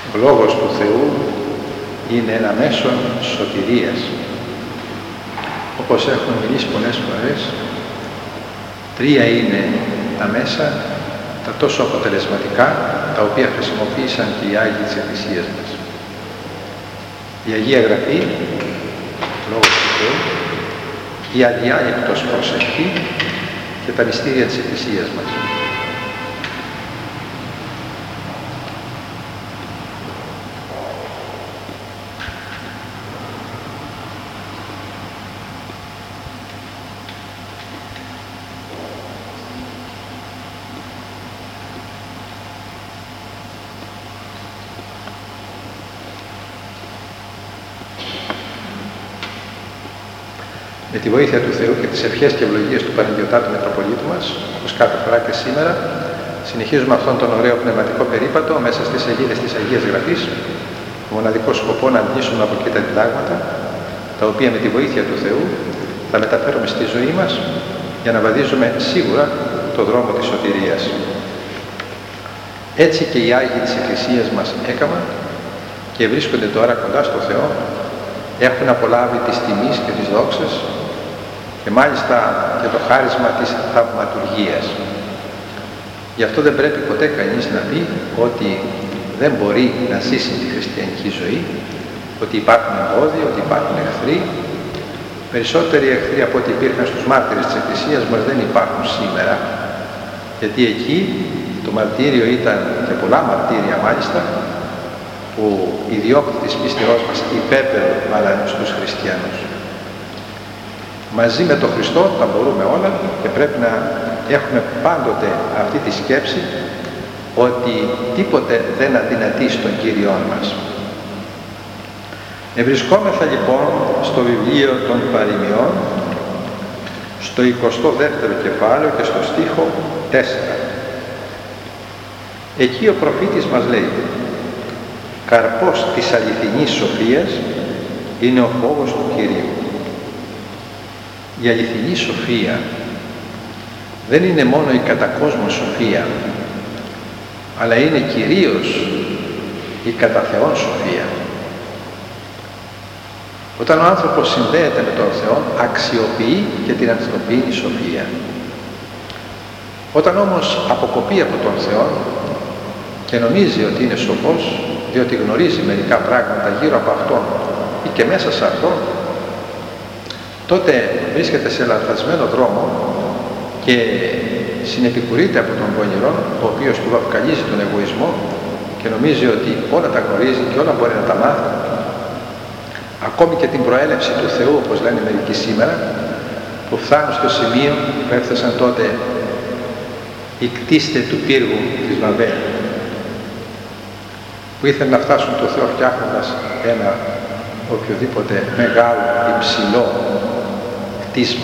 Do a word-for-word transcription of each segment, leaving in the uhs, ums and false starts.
Ο Λόγος του Θεού είναι ένα μέσο σωτηρίας. Όπως έχουμε μιλήσει πολλές φορές, τρία είναι τα μέσα, τα τόσο αποτελεσματικά, τα οποία χρησιμοποίησαν και οι Άγιοι της Εκκλησίας μας. Η Αγία Γραφή, Λόγος του Θεού, η αδιάλειπτος προσευχή και τα μυστήρια της Εκκλησίας μας. Με τη βοήθεια του Θεού και τις ευχές και ευλογίες του Παναγιωτάτου Μητροπολίτου μας, όπως κάθε φορά και σήμερα, συνεχίζουμε αυτόν τον ωραίο πνευματικό περίπατο μέσα στις σελίδες της Αγίας Γραφής, με μοναδικό σκοπό να αντλήσουμε από εκεί τα διδάγματα, τα οποία με τη βοήθεια του Θεού θα μεταφέρουμε στη ζωή μας για να βαδίζουμε σίγουρα το δρόμο της σωτηρίας. Έτσι και οι Άγιοι της Εκκλησίας μας έκαναν και βρίσκονται τώρα κοντά στο Θεό, έχουν απολάβει της τιμής και της δόξας και μάλιστα και το χάρισμα της θαυματουργίας. Γι' αυτό δεν πρέπει ποτέ κανείς να πει ότι δεν μπορεί να ζήσει τη χριστιανική ζωή, ότι υπάρχουν εμπόδια, ότι υπάρχουν εχθροί. Περισσότεροι εχθροί από ό,τι υπήρχαν στους μάρτυρες της Εκκλησίας μας δεν υπάρχουν σήμερα, γιατί εκεί το μαρτύριο ήταν, και πολλά μαρτύρια μάλιστα, που οι διώκτες της πίστεώς μας υπέπερναν στους χριστιανούς. Μαζί με τον Χριστό τα μπορούμε όλα και πρέπει να έχουμε πάντοτε αυτή τη σκέψη ότι τίποτε δεν αδυνατεί στον Κύριόν μας. Ευρισκόμεθα λοιπόν στο βιβλίο των Παροιμιών, στο εικοστό δεύτερο κεφάλαιο και στο στίχο τέσσερα. Εκεί ο προφήτης μας λέει: «Καρπός της αληθινής σοφίας είναι ο φόβος του Κυρίου». Η αληθινή σοφία δεν είναι μόνο η κατά κόσμο σοφία, αλλά είναι κυρίως η κατά Θεόν σοφία. Όταν ο άνθρωπος συνδέεται με τον Θεό, αξιοποιεί και την ανθρωπίνη σοφία. Όταν όμως αποκοπεί από τον Θεό και νομίζει ότι είναι σοφός, διότι γνωρίζει μερικά πράγματα γύρω από αυτόν ή και μέσα σε αυτόν, τότε βρίσκεται σε λανθασμένο δρόμο και συνεπικουρείται από τον πονηρό, ο οποίος του βαφκαλίζει τον εγωισμό και νομίζει ότι όλα τα γνωρίζει και όλα μπορεί να τα μάθει. Ακόμη και την προέλευση του Θεού, όπως λένε μερικοί σήμερα, που φτάνουν στο σημείο που έφτασαν τότε οι κτίστες του πύργου της Βαβέλ, που ήθελαν να φτάσουν το Θεό φτιάχνοντας ένα οποιοδήποτε μεγάλο, υψηλό κτίσμα.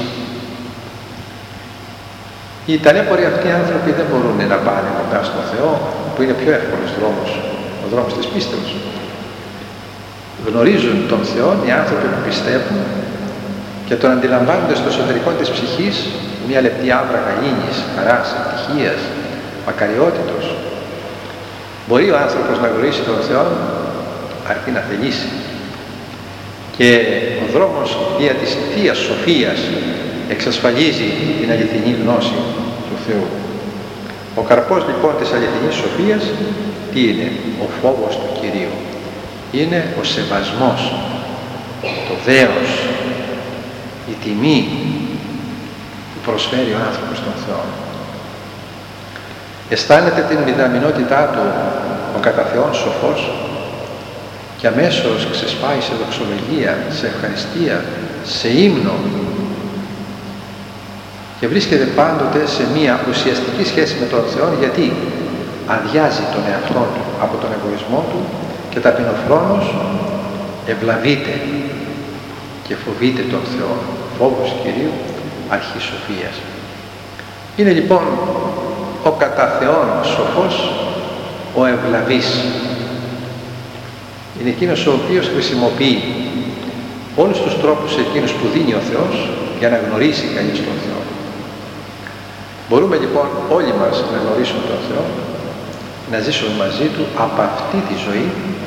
Οι ταλέποροι αυτοί οι άνθρωποι δεν μπορούν να πάνε κοντά στον Θεό, που είναι πιο εύκολος δρόμος, ο δρόμος της πίστεως. Γνωρίζουν τον Θεό οι άνθρωποι που πιστεύουν και τον αντιλαμβάνονται στο εσωτερικό της ψυχής μια λεπτή άβρα γαλήνης, χαράς, ευτυχίας, μακαριότητος. Μπορεί ο άνθρωπος να γνωρίσει τον Θεό αρκεί να θελήσει. Και ο δρόμος δια της Θείας Σοφίας εξασφαλίζει την αληθινή γνώση του Θεού. Ο καρπός λοιπόν της αληθινής σοφίας τι είναι? Ο φόβος του Κυρίου. Είναι ο σεβασμός, το δέος, η τιμή που προσφέρει ο άνθρωπος στον Θεό. Αισθάνεται την μηδαμινότητά του ο κατά Θεόν σοφός και αμέσως ξεσπάει σε δοξολογία, σε ευχαριστία, σε ύμνο και βρίσκεται πάντοτε σε μία ουσιαστική σχέση με τον Θεό, γιατί αδειάζει τον εαυτό του από τον εγωισμό του και ταπεινοφρόνος ευλαβείται και φοβείται τον Θεό. Φόβος Κυρίου, αρχή σοφίας. Είναι λοιπόν ο κατά Θεόν σοφός ο ευλαβής. Είναι εκείνος ο οποίος χρησιμοποιεί όλους τους τρόπους εκείνους που δίνει ο Θεός για να γνωρίσει κανείς τον Θεό. Μπορούμε λοιπόν όλοι μας να γνωρίσουμε τον Θεό, να ζήσουμε μαζί Του από αυτή τη ζωή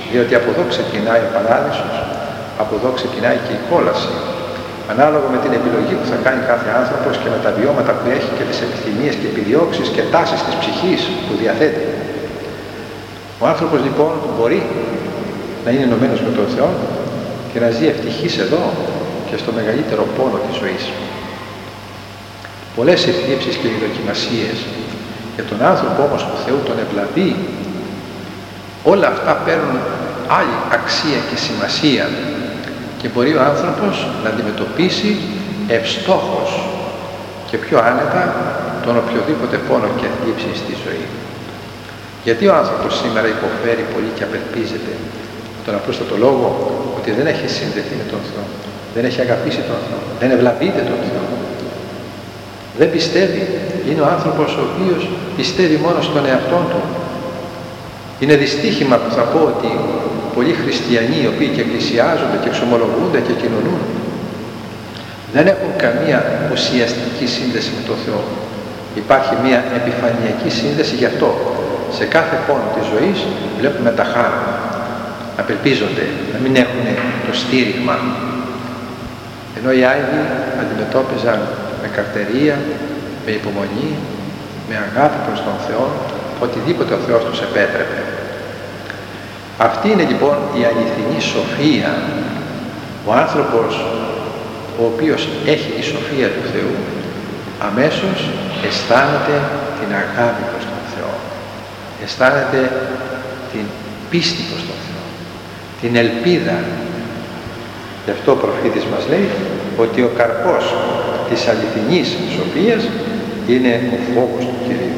διότι από εδώ ξεκινάει ο παράδεισος, από εδώ ξεκινάει και η κόλαση. Ανάλογα με την επιλογή που θα κάνει κάθε άνθρωπος και με τα βιώματα που έχει και τις επιθυμίες και επιδιώξεις και τάσεις της ψυχής που διαθέτει. Ο άνθρωπος λοιπόν μπορεί να είναι ενωμένος με τον Θεό και να ζει ευτυχής εδώ και στο μεγαλύτερο πόνο της ζωής. Πολλές εθλίψεις και δοκιμασίες για τον άνθρωπο όμως του Θεού τον ευλαβεί, όλα αυτά παίρνουν άλλη αξία και σημασία και μπορεί ο άνθρωπος να αντιμετωπίσει ευστόχως και πιο άνετα τον οποιοδήποτε πόνο και θλίψη στη ζωή. Γιατί ο άνθρωπος σήμερα υποφέρει πολύ και απελπίζεται? Τον απλούστατο λόγο ότι δεν έχει συνδεθεί με τον Θεό, δεν έχει αγαπήσει τον Θεό, δεν ευλαβείται τον Θεό. Δεν πιστεύει. Είναι ο άνθρωπος ο οποίος πιστεύει μόνο στον εαυτό του. Είναι δυστύχημα που θα πω ότι πολλοί χριστιανοί οι οποίοι και εκκλησιάζονται και εξομολογούνται και κοινωνούν δεν έχουν καμία ουσιαστική σύνδεση με τον Θεό. Υπάρχει μια επιφανειακή σύνδεση, γι' αυτό σε κάθε πόνο της ζωής βλέπουμε τα χάρα, απελπίζονται, να μην έχουν το στήριγμα. Ενώ οι Άγιοι αντιμετώπιζαν με καρτερία, με υπομονή, με αγάπη προς τον Θεό, οτιδήποτε ο Θεός τους επέτρεπε. Αυτή είναι λοιπόν η αληθινή σοφία. Ο άνθρωπος ο οποίος έχει τη σοφία του Θεού αμέσως αισθάνεται την αγάπη προς τον Θεό, αισθάνεται την πίστη προς τον Θεό, την ελπίδα. Γι' αυτό ο προφήτης μας λέει ότι ο καρπός της αληθινής σοφίας είναι ο φόβος του Κυρίου.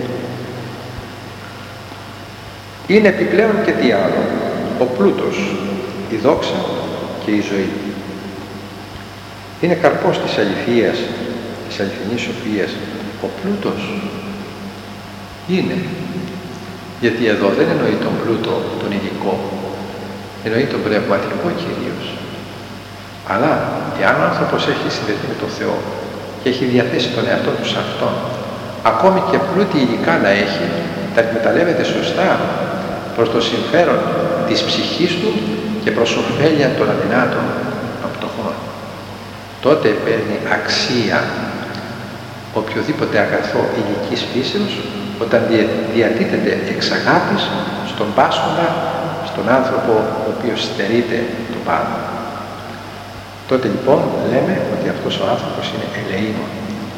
Είναι επιπλέον και τι άλλο? Ο πλούτος, η δόξα και η ζωή. Είναι καρπός της αληθείας, της αληθινής σοφίας. Ο πλούτος είναι, γιατί εδώ δεν εννοεί τον πλούτο τον υλικό, εννοεί τον πνευματικό κυρίως. Αλλά εάν ο άνθρωπος έχει συνδεθεί με τον Θεό και έχει διαθέσει τον εαυτό του σε Αυτόν, ακόμη και πλούτη υλικά να έχει, τα εκμεταλλεύεται σωστά προς το συμφέρον της ψυχής του και προς ωφέλεια των αδυνάτων, των πτωχών. Τότε παίρνει αξία οποιοδήποτε αγαθό υλικής φύσεως όταν διατίθεται εξ αγάπης στον πάσχοντα, στον άνθρωπο ο οποίος στερείται το πάνω. Τότε λοιπόν λέμε ότι αυτός ο άνθρωπος είναι ελεήμων.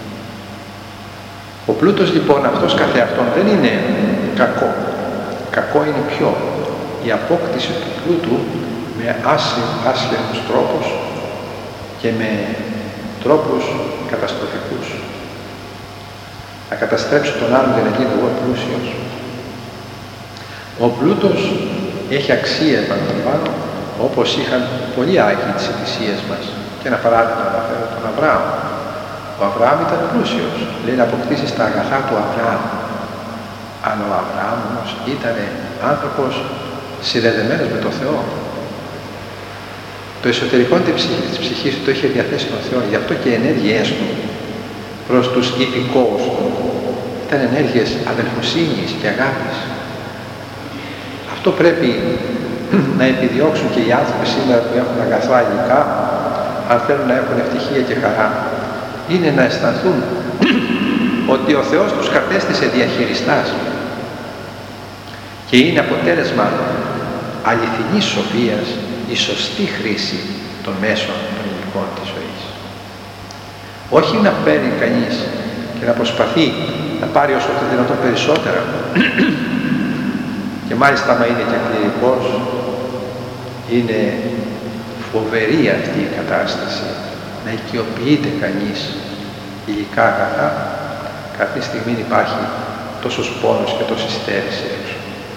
Ο πλούτος λοιπόν αυτός καθεαυτόν δεν είναι κακό. Κακό είναι ποιο? Η απόκτηση του πλούτου με άσχημους τρόπους και με τρόπους καταστροφικούς. Να καταστρέψω τον άλλον για να γίνω εγώ πλούσιος. Ο πλούτος έχει αξία, επαναλαμβάνω, όπως είχαν πολλοί Άγιοι της Εκκλησίας μας. Και ένα παράδειγμα να αναφέρω τον Αβραάμ. Ο Αβραάμ ήταν πλούσιος, λέει, να αποκτήσεις τα αγαθά του Αβραάμ. Αλλά ο Αβραάμ όμως ήταν άνθρωπος συνδεδεμένος με τον Θεό. Το εσωτερικό της ψυχής του το είχε διαθέσει τον Θεό, γι' αυτό και οι ενέργειές του προς τους υπηκόους του ήταν ενέργειες αδελφοσύνης και αγάπης. Αυτό πρέπει να επιδιώξουν και οι άνθρωποι σήμερα που έχουν αγαθά υλικά, αν θέλουν να έχουν ευτυχία και χαρά, είναι να αισθανθούν ότι ο Θεός τους κατέστησε διαχειριστάς και είναι αποτέλεσμα αληθινής σοφίας η σωστή χρήση των μέσων των υλικών της ζωής. Όχι να παίρνει κανείς και να προσπαθεί να πάρει όσο το δυνατόν περισσότερα και μάλιστα άμα είναι και κληρικός, είναι φοβερή αυτή η κατάσταση να οικειοποιείται κανείς υλικά αγαθά. Κάποια στιγμή υπάρχει τόσος πόνος και τόση στέρηση έξω.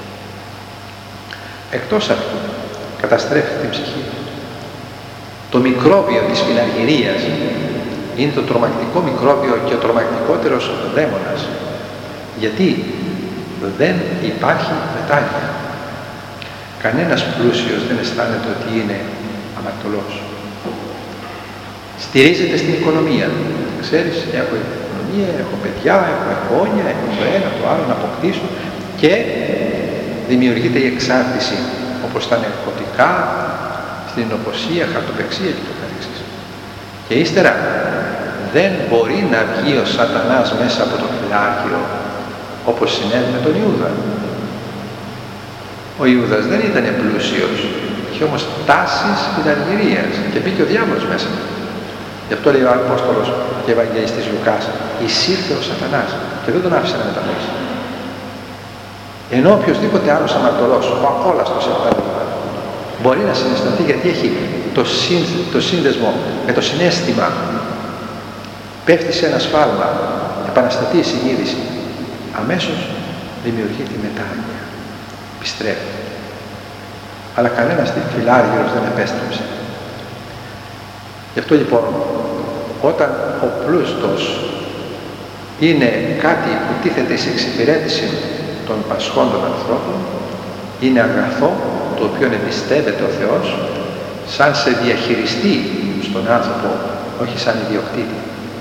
Εκτός αυτού, καταστρέφει την ψυχή. Το μικρόβιο της φιλαργυρίας είναι το τρομακτικό μικρόβιο και ο τρομακτικότερος δαίμονας. Γιατί δεν υπάρχει μετάνοια. Κανένας πλούσιος δεν αισθάνεται ότι είναι αμαρτωλός. Στηρίζεται στην οικονομία. Ξέρεις, έχω οικονομία, έχω παιδιά, έχω εγγόνια, έχω το ένα, το άλλο να αποκτήσω και δημιουργείται η εξάρτηση, όπως τα ναρκωτικά, στην οπωσία, χαρτοπεξία και το καθεξής. Και ύστερα δεν μπορεί να βγει ο σατανάς μέσα από το φυλάρχιο όπως συνέβη με τον Ιούδα. Ο Ιούδας δεν ήταν πλούσιος, είχε όμως τάσεις φιλαργυρίας και μπήκε ο διάβολος μέσα. Γι' αυτό λέει ο Απόστολος και Ευαγγελιστής Λουκάς, εισήλθε ο σατανάς και δεν τον άφησε να μεταφέρει. Ενώ οποιοσδήποτε άλλος αμαρτωλός, ο ακόλαστος για παράδειγμα, μπορεί να συναισθανθεί γιατί έχει το, σύνδ, το σύνδεσμο με το συναίσθημα, πέφτει σε ένα σφάλμα, επαναστατεί η συνείδηση, αμέσως δημιουργεί τη μετάνοια, επιστρέφει. Αλλά κανένας φιλάργυρος δεν επέστρεψε. Γι' αυτό λοιπόν, όταν ο πλούστος είναι κάτι που τίθεται σε εξυπηρέτηση των πασχόντων ανθρώπων, είναι αγαθό το οποίο εμπιστεύεται ο Θεός σαν σε διαχειριστή στον άνθρωπο, όχι σαν ιδιοκτήτη.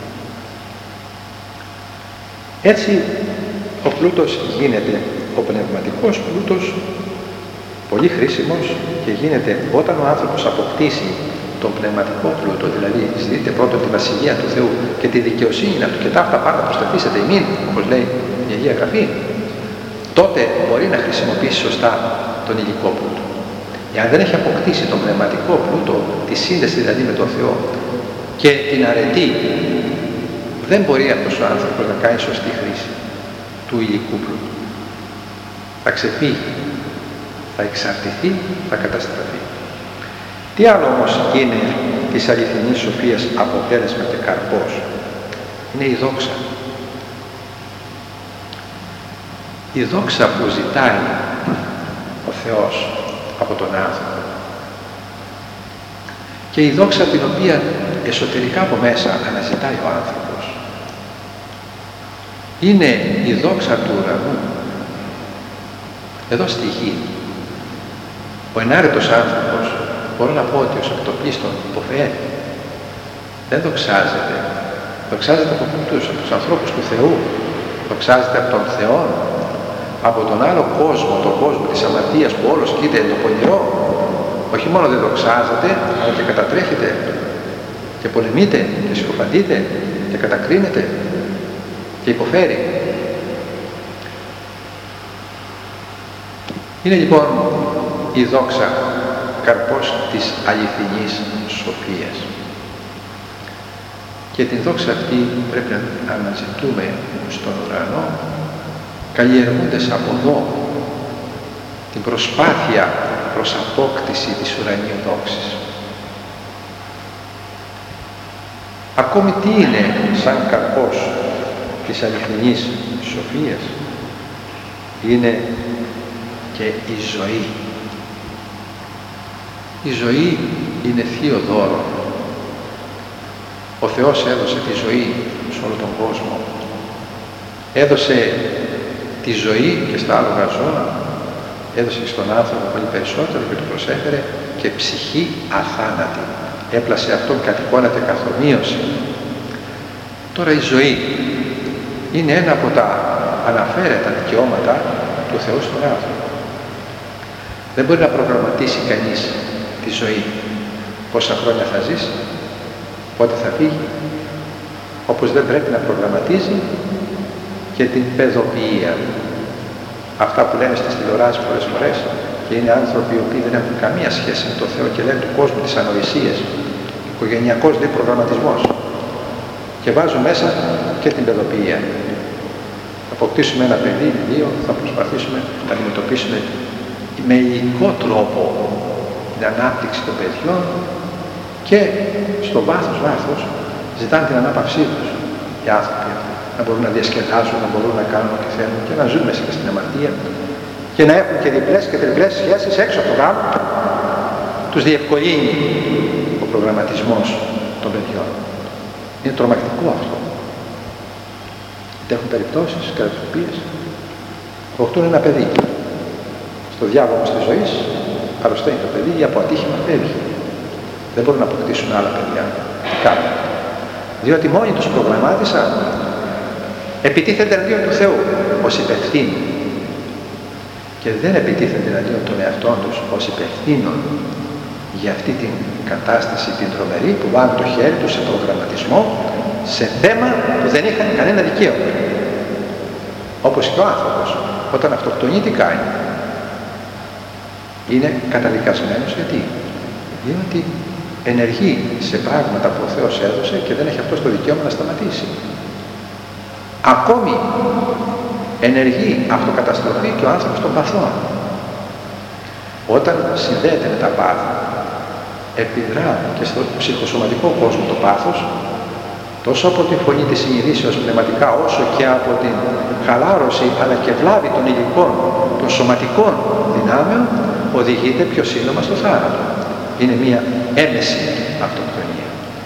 Έτσι ο πλούτος γίνεται, ο πνευματικός πλούτος, πολύ χρήσιμος και γίνεται όταν ο άνθρωπος αποκτήσει τον πνευματικό πλούτο, δηλαδή ζητείτε πρώτον τη βασιλεία του Θεού και τη δικαιοσύνη του και τα αυτά πάντα προσταθήσετε ημίν, όπως λέει η Αγία Γραφή, τότε μπορεί να χρησιμοποιήσει σωστά τον υλικό πλούτο. Εάν δεν έχει αποκτήσει τον πνευματικό πλούτο, τη σύνδεση δηλαδή με τον Θεό και την αρετή, δεν μπορεί αυτός ο άνθρωπος να κάνει σωστή χρήση του υλικού πλούτου. Θα ξεφύγει, θα εξαρτηθεί, θα καταστραφεί. Τι άλλο όμως είναι της αληθινής σοφίας αποτέλεσμα και καρπός? Είναι η δόξα. Η δόξα που ζητάει ο Θεός από τον άνθρωπο και η δόξα την οποία εσωτερικά από μέσα αναζητάει ο άνθρωπος είναι η δόξα του ουρανού εδώ στη γη. Ο ενάρετος άνθρωπος, μπορώ να πω ότι ως εκτοπλίστων υποφέρει, δεν δοξάζεται. Δοξάζεται από τους, από τους ανθρώπους του Θεού, δοξάζεται από τον Θεό, από τον άλλο κόσμο, τον κόσμο της αμαρτίας που όλος κοίταται το πονηρό. Όχι μόνο δεν δοξάζεται, αλλά και κατατρέχεται και πολεμείται και συκοφαντείται και κατακρίνεται και υποφέρει. Είναι λοιπόν η δόξα καρπός της αληθινής σοφίας. Και την δόξα αυτή πρέπει να αναζητούμε στον ουρανό, καλλιεργούνται από εδώ την προσπάθεια προς απόκτηση της ουρανίου δόξης. Ακόμη τι είναι σαν καρπός της αληθινής σοφίας? Είναι και η ζωή. Η ζωή είναι θείο δώρο. Ο Θεός έδωσε τη ζωή σε όλο τον κόσμο. Έδωσε τη ζωή και στα άλογα ζώα, έδωσε στον άνθρωπο πολύ περισσότερο και του προσέφερε και ψυχή αθάνατη. Έπλασε αυτόν κατ' εικόνα και καθομοίωση. Τώρα η ζωή είναι ένα από τα αναφέρετα δικαιώματα του Θεού στον άνθρωπο. Δεν μπορεί να προγραμματίσει κανείς τη ζωή. Πόσα χρόνια θα ζήσει, πότε θα φύγει. Όπως δεν πρέπει να προγραμματίζει και την παιδοποιία. Αυτά που λένε στις τηλεοράσεις πολλές φορές και είναι άνθρωποι οι οποίοι δεν έχουν καμία σχέση με τον Θεό και λένε του κόσμου τις ανοησίες. Οικογενειακός λέει προγραμματισμός. Και βάζουν μέσα και την παιδοποιία. Θα αποκτήσουμε ένα παιδί, δύο, θα προσπαθήσουμε να αντιμετωπίσουμε με υλικό τρόπο την ανάπτυξη των παιδιών και στο βάθος βάθος ζητάνε την ανάπαυσή τους οι άνθρωποι αυτοί. Να μπορούν να διασκεδάσουν, να μπορούν να κάνουν ό,τι θέλουν και να ζουν μέσα και στην αμαρτία και να έχουν και διπλές και τριπλές σχέσεις έξω από το γάμο. Τους διευκολύνει ο προγραμματισμός των παιδιών. Είναι τρομακτικό αυτό. Έχουν περιπτώσεις κατά τις οποίες αποκτούν ένα παιδί. Στο διάβολο της ζωής αρρωσταίνει το παιδί ή από ατύχημα φεύγει. Δεν μπορούν να αποκτήσουν άλλα παιδιά. Τι κάνουν? Διότι μόνοι τους προγραμμάτισαν, επιτίθενται εναντίον του Θεού ως υπευθύνοι. και δεν επιτίθενται εναντίον των εαυτών τους ως υπευθύνων για αυτή την κατάσταση την τρομερή που βάλουν το χέρι τους σε προγραμματισμό σε θέμα που δεν είχαν κανένα δικαίωμα. Όπως και ο άνθρωπος όταν αυτοκτονεί τι κάνει? Είναι καταδικασμένος γιατί? Διότι ενεργεί σε πράγματα που ο Θεός έδωσε και δεν έχει αυτό το δικαίωμα να σταματήσει. Ακόμη ενεργεί αυτοκαταστροφή και ο άνθρωπος των παθών. Όταν συνδέεται με τα πάθη, επιδρά και στο ψυχοσωματικό κόσμο το πάθος, τόσο από τη φωνή της συνειδήσεως πνευματικά, όσο και από την χαλάρωση αλλά και βλάβη των υλικών, των σωματικών δυνάμεων, οδηγείται πιο σύντομα στο θάνατο. Είναι μια έμεση αυτοκτονία.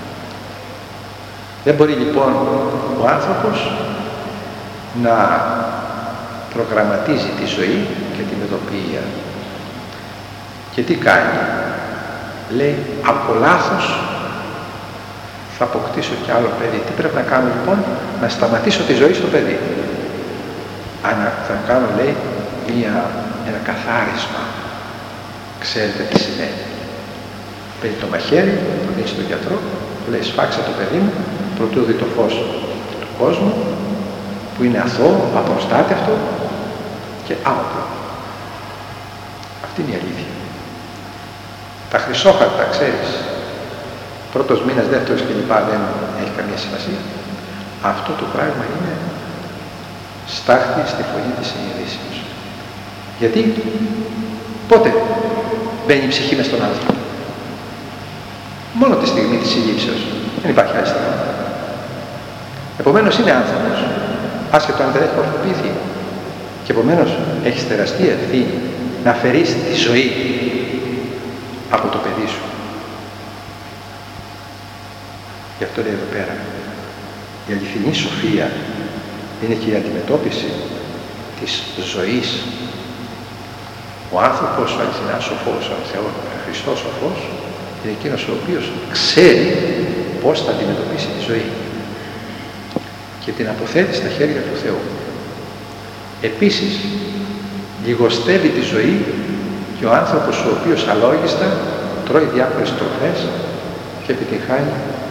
Δεν μπορεί λοιπόν ο άνθρωπος να προγραμματίζει τη ζωή και την ειδοποιία. Και τι κάνει? Λέει, από λάθος θα αποκτήσω κι άλλο παιδί. Τι πρέπει να κάνω λοιπόν? Να σταματήσω τη ζωή στο παιδί. Αν θα κάνω, λέει, μια, ένα καθάρισμα. Ξέρετε τι σημαίνει? Παίρνει το μαχαίρι, το δίνει στον γιατρό, του λέει, σφάξε το παιδί μου, προτού δει το φως του κόσμου, που είναι αθώο, απροστάτευτο και άοπλο. Αυτή είναι η αλήθεια. Τα χρυσόχαρτα, ξέρεις, πρώτος μήνας, δεύτερος κλπ. Δεν έχει καμία σημασία. Αυτό το πράγμα είναι στάχτη στη φωνή της συνειδήσεως. Γιατί πότε μπαίνει η ψυχή μες στον άνθρωπο? Μόνο τη στιγμή της συλλήψεως. Δεν υπάρχει άλλη στιγμή. Επομένως είναι άνθρωπος, άσχετο αν δεν έχει μορφοποιηθεί. Και επομένως έχει τεραστία ευθύνη να αφαιρείς τη ζωή από το παιδί σου. Γι' αυτό λέει εδώ πέρα, η αληθινή σοφία είναι και η αντιμετώπιση της ζωής. Ο άνθρωπος, ο αληθινά σοφός, ο Θεός, ο Χριστός σοφός, είναι εκείνος ο οποίος ξέρει πώς θα αντιμετωπίσει τη ζωή και την αποθέτει στα χέρια του Θεού. Επίσης, λιγοστεύει τη ζωή και ο άνθρωπος ο οποίος αλόγιστα τρώει διάφορες τροφές και επιτυγχάνει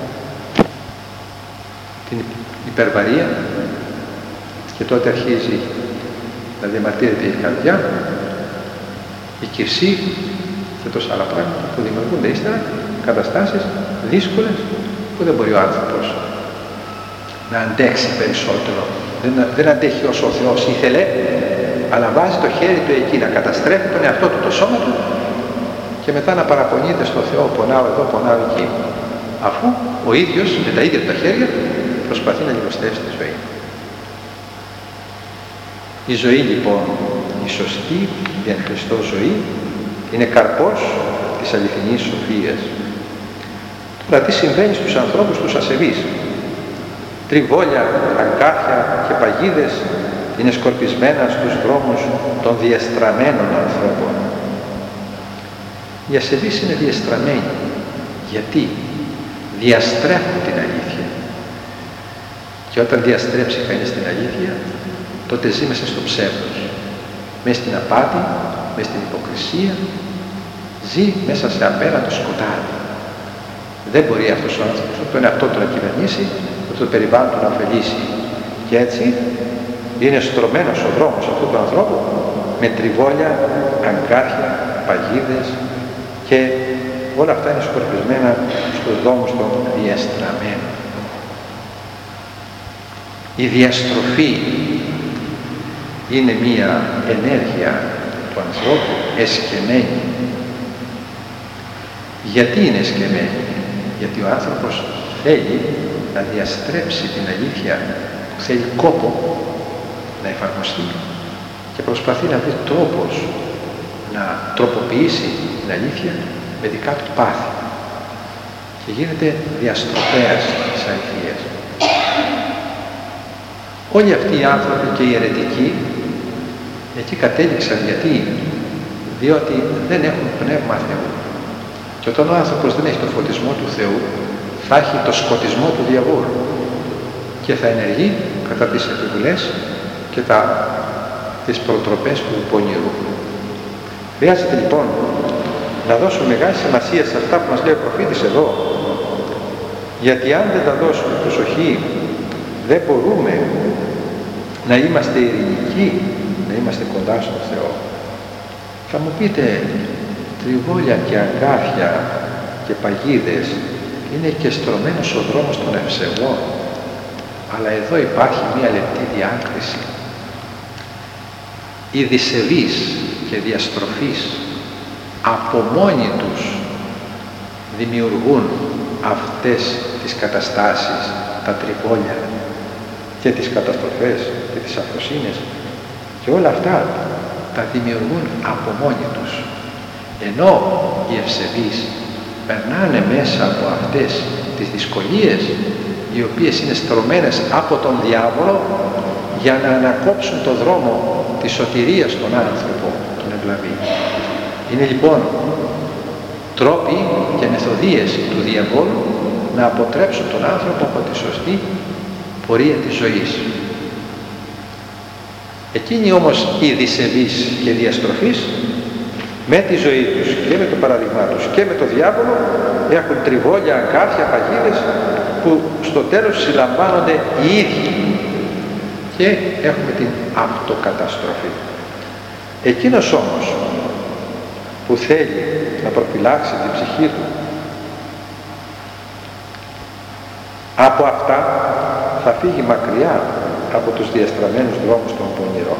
την υπερβαρία και τότε αρχίζει να διαμαρτύρεται η καρδιά, η κυρσή και τόσα άλλα πράγματα που δημιουργούνται ύστερα καταστάσεις δύσκολες που δεν μπορεί ο άνθρωπος να αντέξει περισσότερο. Δεν, δεν αντέχει όσο ο Θεός ήθελε, αλλά βάζει το χέρι του εκεί να καταστρέφει τον εαυτό του, το σώμα του και μετά να παραπονιέται στο Θεό, πονάω εδώ, πονάω εκεί, αφού ο ίδιος με τα ίδια του τα χέρια προσπαθεί να λιγοστεύσει τη ζωή. Η ζωή λοιπόν, η σωστή, η εν Χριστώ ζωή, είναι καρπός της αληθινής σοφίας. Τώρα τι συμβαίνει στους ανθρώπους τους ασεβείς? Τριβόλια, αγκάθια και παγίδες είναι σκορπισμένα στους δρόμους των διεστραμμένων ανθρώπων. Οι ασεβείς είναι διεστραμμένοι. Γιατί? Διαστρέφουν την αλήθεια. Και όταν διαστρέψει κανείς την αλήθεια, τότε ζει μέσα στο ψεύδος, μέσα στην απάτη, μέσα στην υποκρισία, ζει μέσα σε απέραντο σκοτάδι. Δεν μπορεί αυτός ο άνθρωπος τον εαυτό του να κυβερνήσει, το περιβάλλον του να ωφελήσει. Και έτσι είναι στρωμένος ο δρόμος αυτού του ανθρώπου με τριβόλια, αγκάθια, παγίδες και όλα αυτά είναι σκορπισμένα στους δρόμους των διαστραμμένων. Η διαστροφή είναι μία ενέργεια του ανθρώπου εσκεμμένη. Γιατί είναι εσκεμμένη? Γιατί ο άνθρωπος θέλει να διαστρέψει την αλήθεια, θέλει κόπο να εφαρμοστεί και προσπαθεί να βρει τρόπος να τροποποιήσει την αλήθεια με δικά του πάθη και γίνεται διαστροπέας της αληθείας. Όλοι αυτοί οι άνθρωποι και οι αιρετικοί εκεί κατέληξαν γιατί? Διότι δεν έχουν πνεύμα Θεού. Και όταν ο άνθρωπος δεν έχει το φωτισμό του Θεού, θα έχει το σκοτισμό του διαβόλου και θα ενεργεί κατά τις επιβουλές και τα τις προτροπές του πονηρού. Χρειάζεται λοιπόν να δώσουμε μεγάλη σημασία σε αυτά που μας λέει ο προφήτης εδώ, γιατί αν δεν τα δώσουμε προσοχή, δεν μπορούμε να είμαστε ειρηνικοί, να είμαστε κοντά στον Θεό. Θα μου πείτε, τριβόλια και αγκάθια και παγίδες είναι και στρωμένος ο δρόμος των ευσεβών, αλλά εδώ υπάρχει μία λεπτή διάκριση. Οι δισεβείς και διαστροφείς από μόνοι τους δημιουργούν αυτές τις καταστάσεις, τα τριβόλια και τις καταστροφές και τις αφροσύνες, και όλα αυτά τα δημιουργούν από μόνοι τους. Ενώ οι ευσεβείς περνάνε μέσα από αυτές τις δυσκολίες, οι οποίες είναι στρωμένες από τον διάβολο, για να ανακόψουν το δρόμο της σωτηρίας στον άνθρωπο, τον ευλαβή. Είναι λοιπόν τρόποι και μεθοδίες του διαβόλου να αποτρέψουν τον άνθρωπο από τη σωστή πορεία της ζωής. Εκείνοι όμως οι δισεβείς και διαστροφείς, με τη ζωή τους και με το παράδειγμά τους και με το διάβολο, έχουν τριβόλια, αγκάθια, παγίδες, που στο τέλος συλλαμβάνονται οι ίδιοι και έχουμε την αυτοκαταστροφή. Εκείνος όμως που θέλει να προφυλάξει την ψυχή του από αυτά, θα φύγει μακριά από τους διαστραμμένους δρόμους των πονηρών.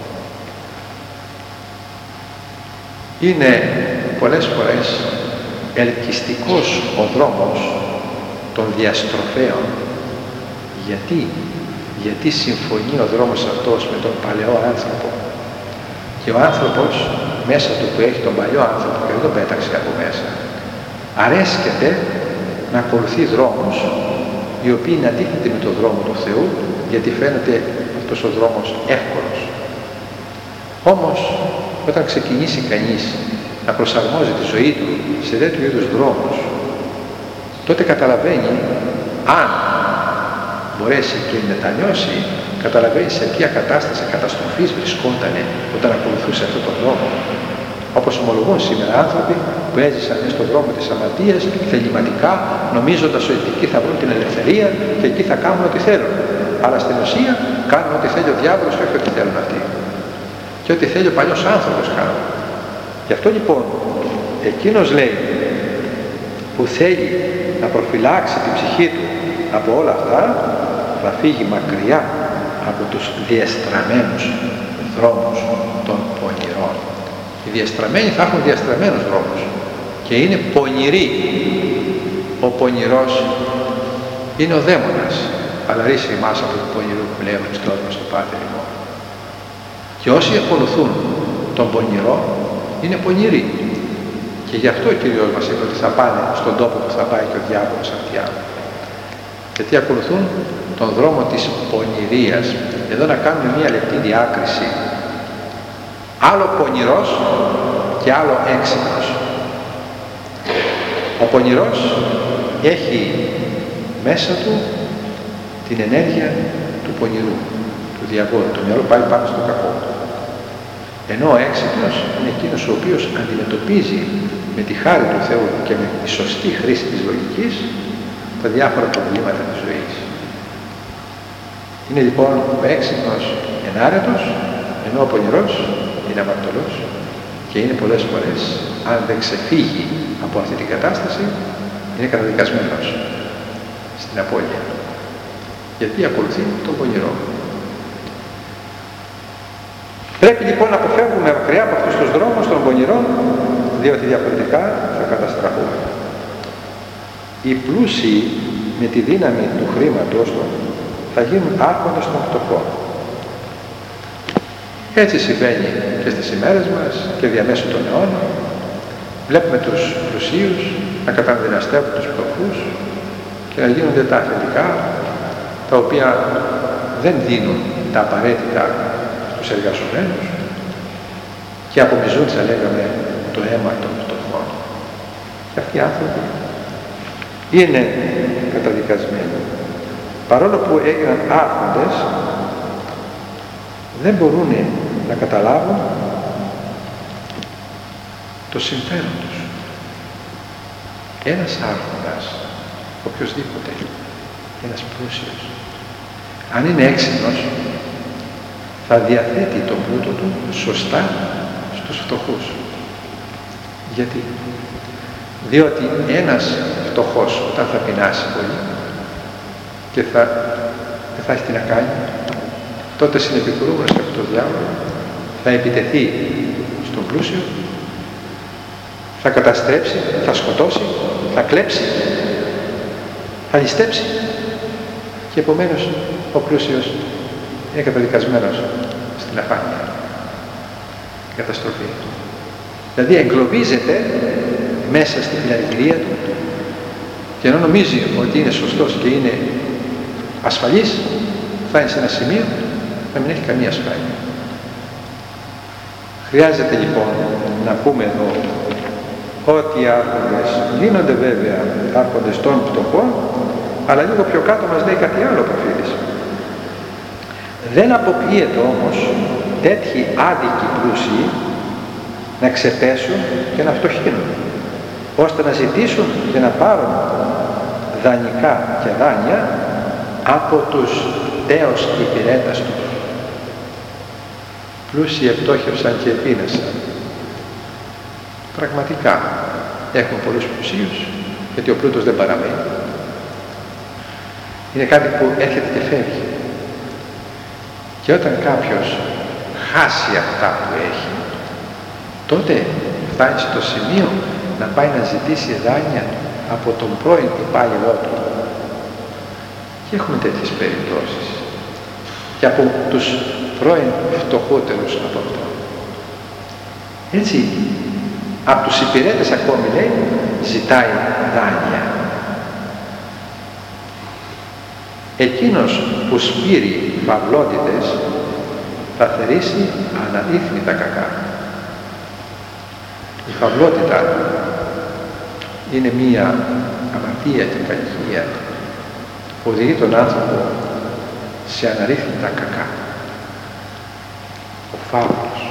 Είναι πολλές φορές ελκυστικός ο δρόμος των διαστροφέων. Γιατί? Γιατί συμφωνεί ο δρόμος αυτός με τον παλαιό άνθρωπο. Και ο άνθρωπος μέσα του που έχει τον παλιό άνθρωπο και δεν τον πέταξε από μέσα, αρέσκεται να ακολουθεί δρόμους οι οποίοι είναι αντίθετοι με τον δρόμο του Θεού, γιατί φαίνεται αυτός ο δρόμος εύκολος. Όμως όταν ξεκινήσει κανείς να προσαρμόζει τη ζωή του σε τέτοιου είδους δρόμους, τότε καταλαβαίνει, αν μπορέσει και μετανιώσει, καταλαβαίνει σε ποια κατάσταση καταστροφής βρισκόταν όταν ακολουθούσε αυτόν τον δρόμο. Όπως ομολογούν σήμερα άνθρωποι που έζησαν μέσα στον δρόμο της αμαρτίας θεληματικά, νομίζοντας ότι εκεί θα βρουν την ελευθερία και εκεί θα κάνουν ό,τι θέλουν. Αλλά στην ουσία κάνουν ό,τι θέλει ο διάβολος και όχι ό,τι θέλουν αυτοί. Και ό,τι θέλει ο παλιός άνθρωπος κάνουν. Γι' αυτό λοιπόν εκείνος λέει που θέλει να προφυλάξει την ψυχή του από όλα αυτά, θα φύγει μακριά από τους διεστραμμένους δρόμους των πονηρών. Οι διεστραμμένοι θα έχουν διεστραμμένους δρόμους και είναι πονηροί. Ο πονηρός είναι ο δαίμονας. Αλαρίσει εμάς από τον πονηρού πνεύμα της κλώσμας του Πάτερ ημών. Και όσοι ακολουθούν τον πονηρό είναι πονηροί. Και γι' αυτό ο Κύριος μας είπε ότι θα πάνε στον τόπο που θα πάει και ο διάβολος αυτιάνου. Γιατί ακολουθούν τον δρόμο της πονηρίας. Εδώ να κάνουμε μία λεπτή διάκριση. Άλλο πονηρός και άλλο έξυπνος. Ο πονηρός έχει μέσα του την ενέργεια του πονηρού, του διαβόλου. Το μυαλό πάει πάνω στο κακό. Ενώ ο έξυπνος είναι εκείνος ο οποίος αντιμετωπίζει με τη χάρη του Θεού και με τη σωστή χρήση της λογικής τα διάφορα προβλήματα της ζωής. Είναι λοιπόν ο έξυπνος ενάρετος, ενώ ο πονηρός είναι αμαρτωλός και είναι πολλές φορές, αν δεν ξεφύγει από αυτή την κατάσταση, είναι καταδικασμένος στην απώλεια. Γιατί ακολουθεί τον πονηρό. Πρέπει λοιπόν να αποφεύγουμε μακριά από αυτούς τους δρόμους των πονηρών, διότι διαφορετικά θα καταστραφούμε. Οι πλούσιοι με τη δύναμη του χρήματος θα γίνουν άρχοντες των φτωχών. Έτσι συμβαίνει και στις ημέρες μας και διαμέσου των αιώνων. Βλέπουμε τους πλουσίους να καταδυναστεύουν τους φτωχούς και να γίνονται τα αφεντικά, τα οποία δεν δίνουν τα απαραίτητα στους εργαζομένους και απομυζούν, θα λέγαμε, το αίμα των φτωχών. Και αυτοί οι άνθρωποι είναι καταδικασμένοι. Παρόλο που έγιναν άρχοντες, δεν μπορούν να καταλάβουν το συμφέρον τους. Ένας άρχοντας, οποιοσδήποτε, ένας πλούσιος, αν είναι έξυπνος, θα διαθέτει τον πλούτο του σωστά στους φτωχούς. Γιατί? Διότι ένας φτωχός όταν θα πεινάσει πολύ και θα, δεν θα έχει τι να κάνει, τότε συνεπικουρούμενος από το διάβολο θα επιτεθεί στον πλούσιο, θα καταστρέψει, θα σκοτώσει, θα κλέψει, θα ληστέψει και επομένως ο πλούσιος είναι καταδικασμένος στην αφάνεια, καταστροφή. Δηλαδή εγκλωβίζεται μέσα στην φιλαρικρία του και ενώ νομίζει ότι είναι σωστός και είναι ασφαλής, φτάνει σε ένα σημείο να μην έχει καμία ασφάλεια. Χρειάζεται λοιπόν να πούμε εδώ ότι οι άρχοντες γίνονται βέβαια άρχοντες των φτωχών, αλλά λίγο πιο κάτω μας λέει κάτι άλλο ο προφήτης. Δεν αποκλείεται όμως τέτοιοι άδικοι πλούσιοι να ξεπέσουν και να φτωχύνουν, ώστε να ζητήσουν και να πάρουν δανεικά και δάνεια από τους τέος υπηρέτας τους. Πλούσιοι επτόχευσαν και επίνεσαν. Πραγματικά έχουμε πολλούς πλουσίους, γιατί ο πλούτος δεν παραμένει. Είναι κάτι που έρχεται και φεύγει. Και όταν κάποιος χάσει αυτά που έχει, τότε φτάνει στο σημείο να πάει να ζητήσει δάνεια από τον πρώην υπάλληλό του. Και έχουμε τέτοιες περιπτώσεις. Και από τους πρώην φτωχότερους από αυτό. Έτσι, από τους υπηρέτες ακόμη λέει, ζητάει δάνεια. Εκείνος που σπείρει φαυλότητες θα θερήσει αναδείχνητα κακά. Η φαυλότητα είναι μία αμαρτία και κακία που οδηγεί τον άνθρωπο σε αναρρύθμιτα κακά. Ο φαύλος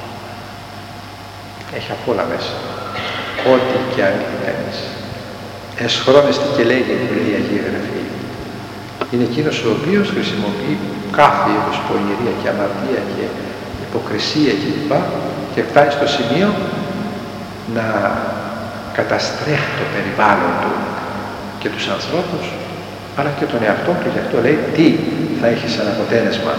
έχει απ' όλα μέσα, ό,τι και αν είναι κανείς. Εσχρόνεστη και λέγει, που λέει η Αγία Γραφή. Είναι εκείνος ο οποίος χρησιμοποιεί κάθε είδους πονηρία και αμαρτία και υποκρισία κλπ. Και φτάνει στο σημείο να καταστρέφει το περιβάλλον του και τους ανθρώπους, αλλά και τον εαυτό του. Γι' αυτό λέει τι θα έχει σαν αποτέλεσμα.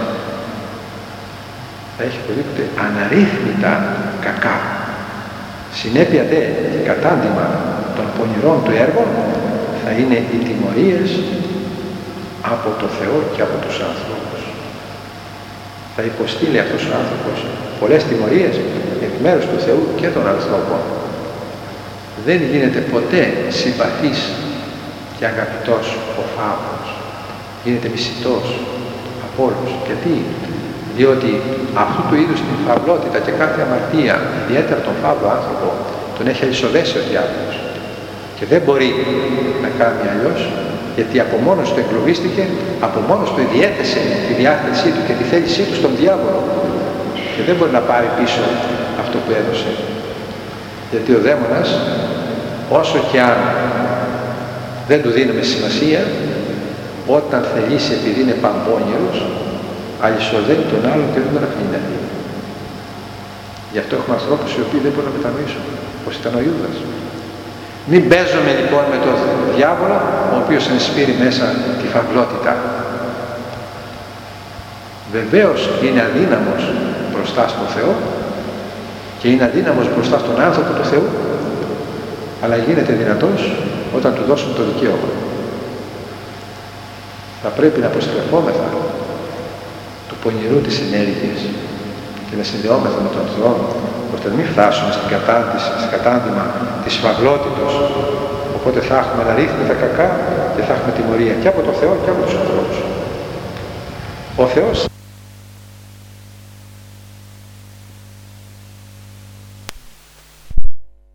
Θα έχει οπωσδήποτε αναρρύθμιτα κακά. Συνέπεια δε και κατάντημα των πονηρών του έργων θα είναι οι τιμωρίες από το Θεό και από τους ανθρώπους. Θα υποστείλει αυτός ο άνθρωπος πολλές τιμωρίες εκ μέρους του Θεού και των ανθρώπων. Δεν γίνεται ποτέ συμπαθής και αγαπητός ο φαύλος. Γίνεται μισητός από όλους. Γιατί? Διότι αυτού του είδους την φαυλότητα και κάθε αμαρτία, ιδιαίτερα τον φαύλο άνθρωπο, τον έχει αλυσοδέσει ο διάβολος. Και δεν μπορεί να κάνει αλλιώς, γιατί από μόνος του εγκλωβίστηκε, από μόνος του διέθεσε τη διάθεσή του και τη θέλησή του στον διάβολο. Και δεν μπορεί να πάρει πίσω αυτό που έδωσε. Γιατί ο δαίμονας, όσο και αν δεν του δίνουμε σημασία, όταν θελήσει επειδή είναι παμπώνηρος, αλυσοδένει τον άλλον και δεν τον αφήνει να δει. Γι' αυτό έχουμε ανθρώπους οι οποίοι δεν μπορούν να μετανοήσουν, όπως ήταν ο Ιούδας. Μην παίζουμε λοιπόν με τον διάβολο, ο οποίος ενσπείρει μέσα τη φαυλότητα. Βεβαίως είναι αδύναμος μπροστά στον Θεό και είναι αδύναμος μπροστά στον άνθρωπο του Θεού, αλλά γίνεται δυνατός όταν του δώσουμε το δικαίωμα. Θα πρέπει να αποστρεφόμεθα του πονηρού της ενέργειας και να συνδεόμεθα με τον Θεό, ώστε να μην φτάσουμε στην κατάντηση, στην κατάντημα της φαυλότητος. Οπότε θα έχουμε αναρρύθμιτα κακά και θα έχουμε τιμωρία και από τον Θεό και από τους ανθρώπους. Ο Θεός